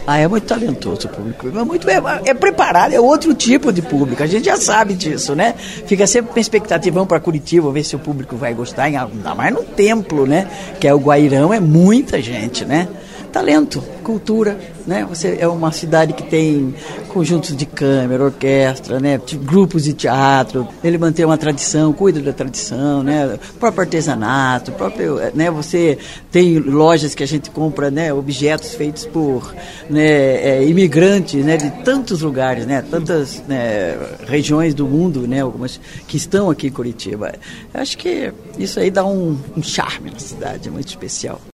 É muito talentoso o público, é preparado, é outro tipo de público, a gente já sabe disso, né? Fica sempre com expectativa, vamos para Curitiba, ver se o público vai gostar, ainda mais no templo, né? Que é o Guairão, é muita gente, né? Talento, cultura, né? Você é uma cidade que tem conjuntos de câmara, orquestra, né? Grupos de teatro. Ele mantém uma tradição, cuida da tradição, né? O próprio artesanato, né? Você tem lojas que a gente compra, né? Objetos feitos por, né? Imigrantes, né? De tantos lugares, né? Tantas, né? Regiões do mundo, né? Algumas que estão aqui em Curitiba. Eu acho que isso aí dá um charme na cidade, muito especial.